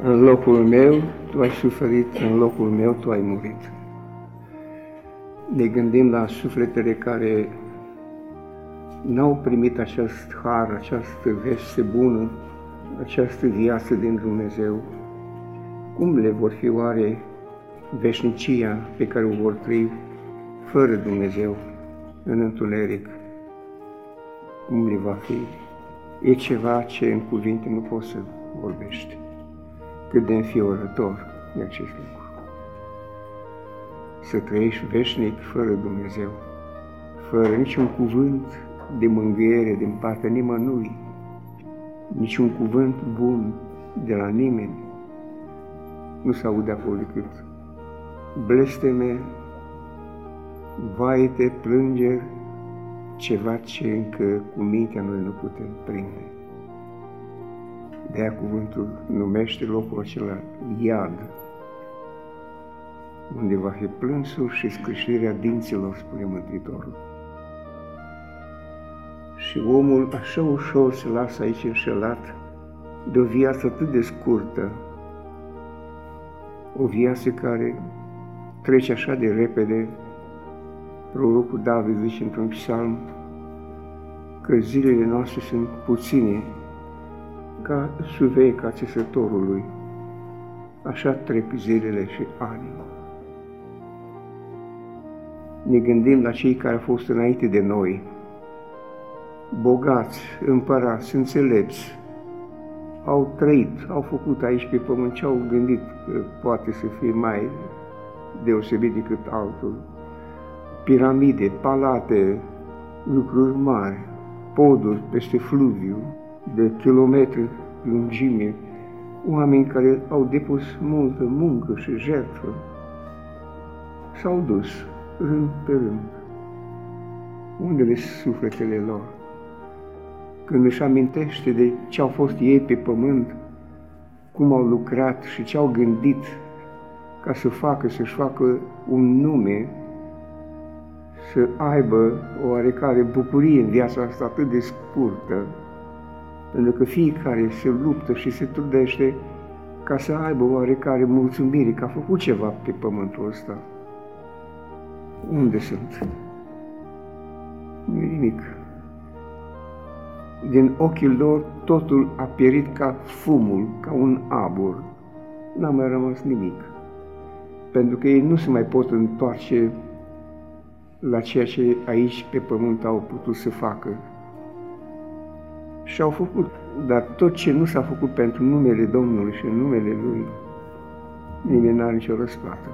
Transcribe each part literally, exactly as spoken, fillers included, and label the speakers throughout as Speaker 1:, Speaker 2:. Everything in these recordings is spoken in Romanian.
Speaker 1: În locul meu tu ai suferit, în locul meu tu ai murit. Ne gândim la sufletele care n-au primit acest har, această veste bună, această viață din Dumnezeu. Cum le vor fi oare veșnicia pe care o vor trăi fără Dumnezeu, în întuneric? Cum le va fi? E ceva ce în cuvinte nu poți să vorbești. Cât de înfiorător e acest lucru. Să trăiești veșnic fără Dumnezeu, fără niciun cuvânt de mângâiere din partea nimănui, niciun cuvânt bun de la nimeni. Nu se aude acolo decât blesteme, vaite, plângeri, ceva ce încă cu mintea noi nu putem prinde. De-aia cuvântul numește locul acela iad, unde va fi plânsul și scrâșnirea dinților, spune Mântuitorul. Și omul așa ușor se lasă aici înșelat de o viață atât de scurtă, o viață care trece așa de repede. Prorocul David zice într-un psalm că zilele noastre sunt puține, ca suveca țesătorului, așa trec zilele și anii. Ne gândim la cei care au fost înainte de noi, bogați, împărați, înțelepți, au trăit, au făcut aici pe pământ ce au gândit că poate să fie mai deosebit decât altul. Piramide, palate, lucruri mari, poduri peste fluviu, de kilometri lungime, oameni care au depus multă muncă și jertfă, s-au dus rând pe rând. Unde le sufletele lor? Când își amintește de ce au fost ei pe pământ, cum au lucrat și ce au gândit ca să facă, să-și facă un nume, să aibă o oarecare bucurie în viața asta atât de scurtă, pentru că fiecare se luptă și se trudește ca să aibă o oarecare mulțumire că a făcut ceva pe pământul ăsta. Unde sunt? Nu e nimic. Din ochii lor totul a pierit ca fumul, ca un abur. N-a mai rămas nimic. Pentru că ei nu se mai pot întoarce la ceea ce aici pe pământ au putut să facă. Și au făcut, dar tot ce nu s-a făcut pentru numele Domnului și în numele Lui, nimeni n-are nicio răsplată.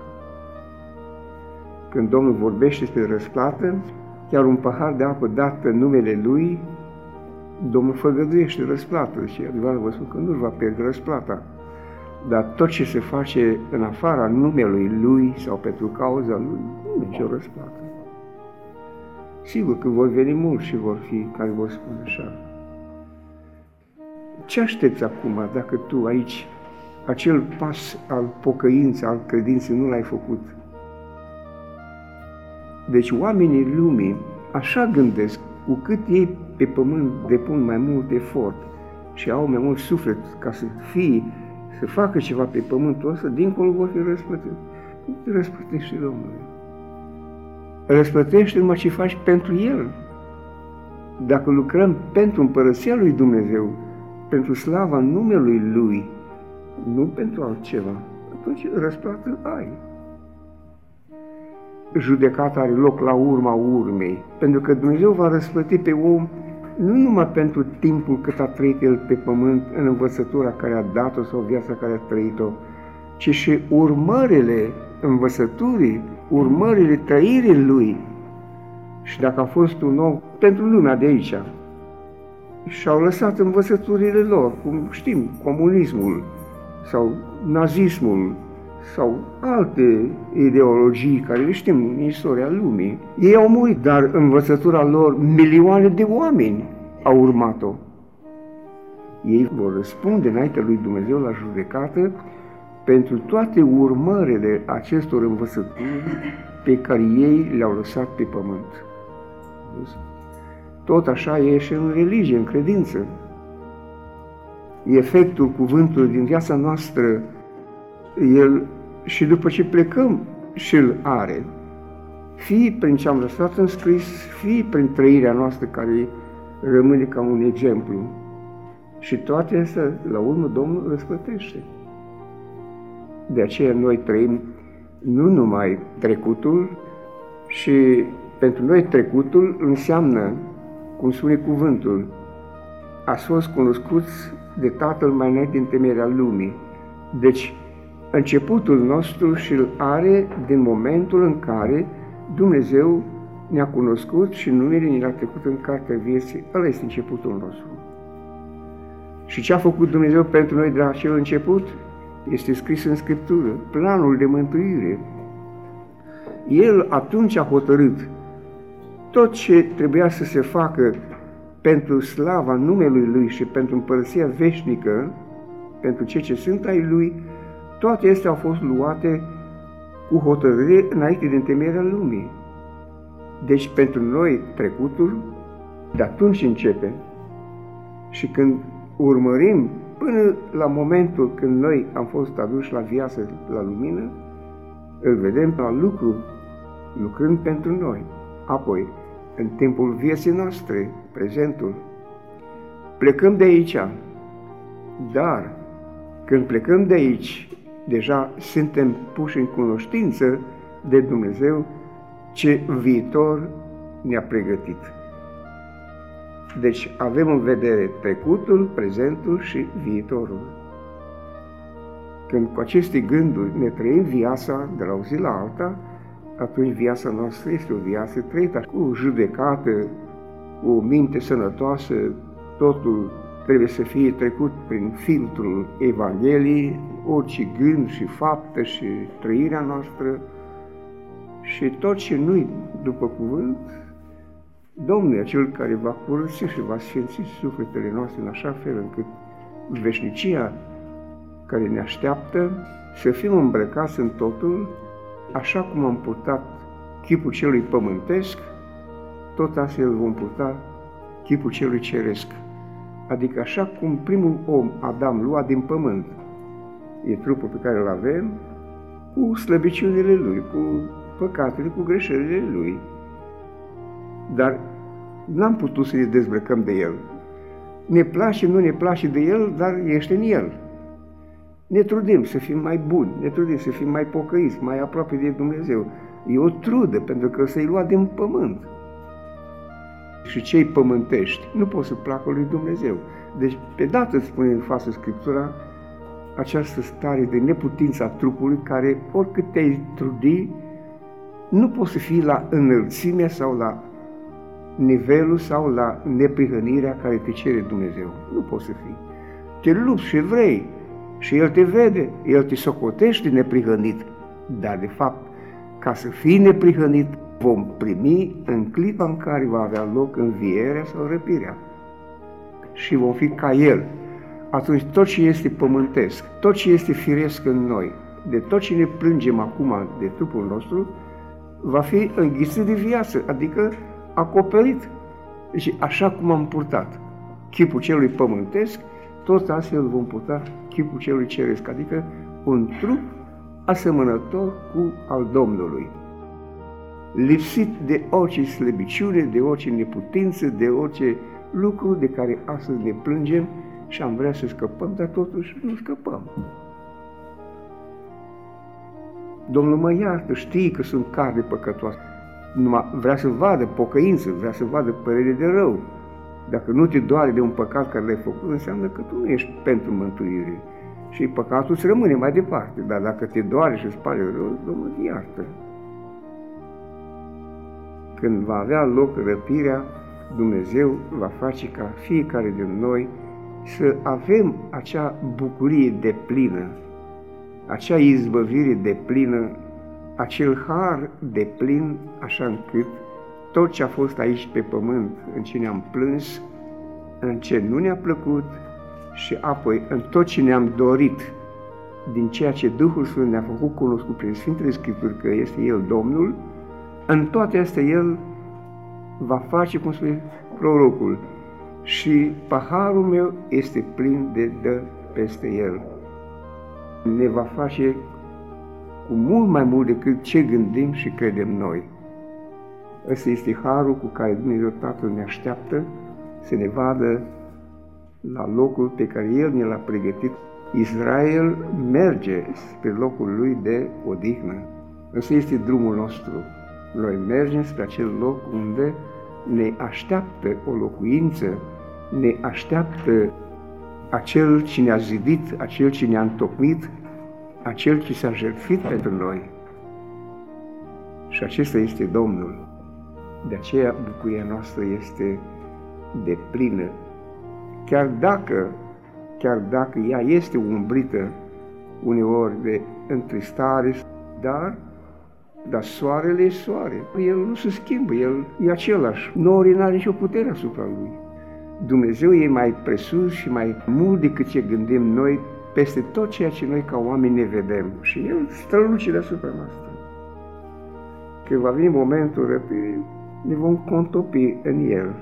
Speaker 1: Când Domnul vorbește despre răsplată, chiar un pahar de apă dat în numele Lui, Domnul făgăduiește răsplată și adevărat vă spun că nu-și va pierde răsplata. Dar tot ce se face în afara numelui Lui sau pentru cauza Lui, nu e nicio răsplată. Sigur că vor veni mulți și vor fi care vor spune așa. Ce aștepți acum dacă tu aici acel pas al pocăinței, al credinței nu l-ai făcut? Deci oamenii lumii așa gândesc, cu cât ei pe pământ depun mai mult efort și au mai mult suflet ca să fie, să facă ceva pe pământul ăsta, dincolo vor fi răsplătiți. Cum te răsplătește, Domnule? Răsplătește numai ce faci pentru El. Dacă lucrăm pentru împărăția lui Dumnezeu, pentru slava numelui Lui, nu pentru altceva, atunci răsplată ai. Judecata are loc la urma urmei, pentru că Dumnezeu va răsplăti pe om nu numai pentru timpul cât a trăit el pe pământ în învățătura care a dat-o sau viața care a trăit-o, ci și urmările învățăturii, urmările trăirii lui. Și dacă a fost un om pentru lumea de aici, și-au lăsat învățăturile lor, cum știm, comunismul sau nazismul sau alte ideologii care le știm în istoria lumii. Ei au murit, dar învățătura lor, milioane de oameni au urmat-o. Ei vor răspunde înaintea lui Dumnezeu la judecată pentru toate urmările acestor învățături pe care ei le-au lăsat pe pământ. Tot așa e și în religie, în credință. efectul cuvântului din viața noastră, el și după ce plecăm și îl are, fie prin ce am lăsat în scris, fie prin trăirea noastră care rămâne ca un exemplu. Și toate astea, la urmă, Domnul răsplătește. De aceea noi trăim nu numai trecutul, și pentru noi trecutul înseamnă, cum spune cuvântul, ați fost cunoscuți de Tatăl mai înainte din temerea lumii. Deci, începutul nostru și-l are din momentul în care Dumnezeu ne-a cunoscut și numele ne l-a trecut în cartea vieții. Ăla este începutul nostru. Și ce a făcut Dumnezeu pentru noi de la acel început? Este scris în Scriptură, planul de mântuire. El atunci a hotărât tot ce trebuia să se facă pentru slava numelui Lui și pentru împărăția veșnică, pentru cei ce sunt ai Lui, toate acestea au fost luate cu hotărâre înainte de întemeierea lumii. Deci pentru noi trecutul de atunci începe. Și când urmărim până la momentul când noi am fost aduși la viață, la lumină, îl vedem la lucru, lucrând pentru noi. Apoi, în timpul vieții noastre, prezentul, plecăm de aici, dar când plecăm de aici, deja suntem puși în cunoștință de Dumnezeu ce viitor ne-a pregătit. Deci avem în vedere trecutul, prezentul și viitorul. Când cu aceste gânduri ne trăim viața de la o zi la alta, atunci viața noastră este o viață trăită cu judecată, cu o minte sănătoasă, totul trebuie să fie trecut prin filtrul Evangheliei, orice gând și faptă și trăirea noastră și tot ce nu-i după cuvânt, Domnul e cel care va curăți și va sfinți sufletele noastre în așa fel încât veșnicia care ne așteaptă să fim îmbrăcați în totul, așa cum am purtat chipul celui pământesc, tot astfel vom purta chipul celui ceresc. Adică așa cum primul om, Adam, lua din pământ, e trupul pe care îl avem, cu slăbiciunile lui, cu păcatele, cu greșelile lui. Dar n-am putut să ne dezbrăcăm de el. Ne place, nu ne place de el, dar ește în el. Ne trudim să fim mai buni, ne trudim să fim mai pocăiți, mai aproape de Dumnezeu. E o trudă, pentru că să-i lua din pământ. Și cei pământești nu pot să placă lui Dumnezeu. Deci, pe dată spune în față Scriptura această stare de neputință a trupului care, oricât te-ai trudi, nu poți să fii la înălțimea sau la nivelul sau la neprihănirea care te cere Dumnezeu. Nu poți să fii. Te lupți și vrei și El te vede, El te socotește neprihănit, dar de fapt, ca să fii neprihănit, vom primi în clipa în care va avea loc învierea sau răpirea și vom fi ca El. Atunci tot ce este pământesc, tot ce este firesc în noi, de tot ce ne plângem acum de trupul nostru, va fi înghițit de viață, adică acoperit. Deci așa cum am purtat chipul celui pământesc, tot astfel vom purta chipul celui ceresc, adică un trup asemănător cu al Domnului, lipsit de orice slăbiciune, de orice neputință, de orice lucru de care astăzi ne plângem și am vrea să scăpăm, dar totuși nu scăpăm. Domnul mă iartă, știi că sunt carne păcătoasă. Numai vrea să vadă pocăință, vrea să vadă părere de rău. Dacă nu te doare de un păcat care l-ai făcut, înseamnă că tu nu ești pentru mântuire. Și păcatul îți rămâne mai departe, dar dacă te doare și îți pare rău, Domnul te iartă. Când va avea loc răpirea, Dumnezeu va face ca fiecare din noi să avem acea bucurie deplină, acea izbăvire deplină, acel har deplin, așa încât tot ce a fost aici pe pământ, în ce ne-am plâns, în ce nu ne-a plăcut și apoi în tot ce ne-am dorit, din ceea ce Duhul Sfânt ne-a făcut cunoscut prin Sfintele Scripturi că este El Domnul, în toate astea El va face, cum spune prorocul, și paharul meu este plin de dă peste el. Ne va face cu mult mai mult decât ce gândim și credem noi. Ăsta este harul cu care Dumnezeu Tatăl ne așteaptă să ne vadă la locul pe care El ne l-a pregătit. Israel merge spre locul lui de odihnă. Ăsta este drumul nostru. Noi mergem spre acel loc unde ne așteaptă o locuință, ne așteaptă acel ce ne-a zidit, acel ce ne-a întocmit, acel ce s-a jertfit pentru noi. Și acesta este Domnul. De aceea bucuria noastră este deplină. Chiar dacă, chiar dacă ea este umbrită uneori de întristare, dar, dar soarele e soare. El nu se schimbă, el e același. Norii n-are nicio putere asupra lui. Dumnezeu e mai presus și mai mult decât ce gândim noi peste tot ceea ce noi ca oameni ne vedem. Și El străluce deasupra noastră. Când va veni momentul răpirii, ne vom contopi în El.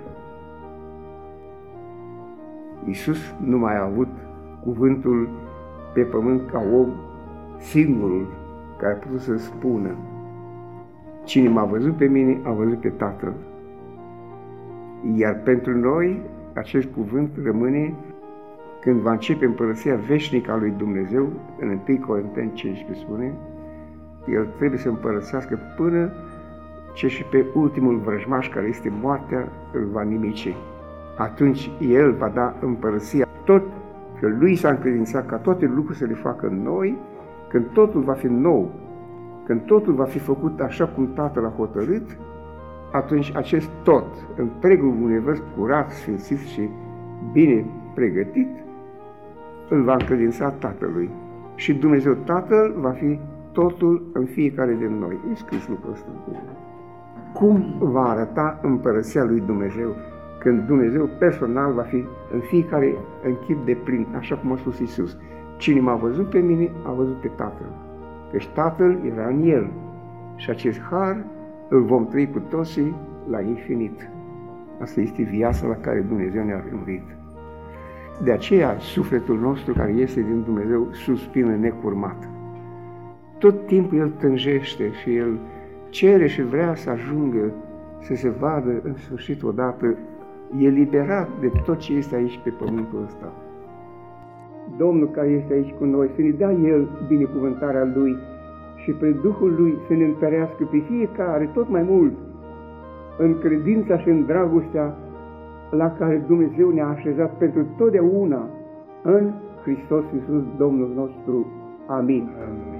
Speaker 1: Iisus nu mai a avut cuvântul pe pământ ca om, singurul care a putut să spună: cine m-a văzut pe mine, a văzut pe Tatăl. Iar pentru noi, acest cuvânt rămâne când va începe împărăția veșnică a lui Dumnezeu. În întâi Corinteni cincisprezece spune: El trebuie să împărățească până ce și pe ultimul vrăjmaș, care este moartea, îl va nimici. Atunci El va da împărăția. Tot că Lui s-a încredințat ca toate lucrurile să le facă în noi, când totul va fi nou, când totul va fi făcut așa cum Tatăl a hotărât, atunci acest tot, întregul univers curat, sfințit și bine pregătit, îl va încredința Tatălui. Și Dumnezeu Tatăl va fi totul în fiecare din noi. E scris lucrul ăsta. Cum va arăta împărăția lui Dumnezeu când Dumnezeu personal va fi în fiecare în chip de plin, așa cum a spus Iisus: cine m-a văzut pe mine, a văzut pe Tatăl. Căci Tatăl era în El. Și acest har îl vom trăi cu toții la infinit. Asta este viața la care Dumnezeu ne-a rânduit. De aceea, sufletul nostru care este din Dumnezeu suspină necurmat. Tot timpul El tânjește și El cere și vrea să ajungă să se vadă în sfârșit odată eliberat de tot ce este aici pe pământul ăsta. Domnul care este aici cu noi, să ne dea El binecuvântarea Lui și prin Duhul Lui să ne întărească pe fiecare tot mai mult în credința și în dragostea la care Dumnezeu ne-a așezat pentru totdeauna în Hristos Iisus, Domnul nostru. Amin. Amin.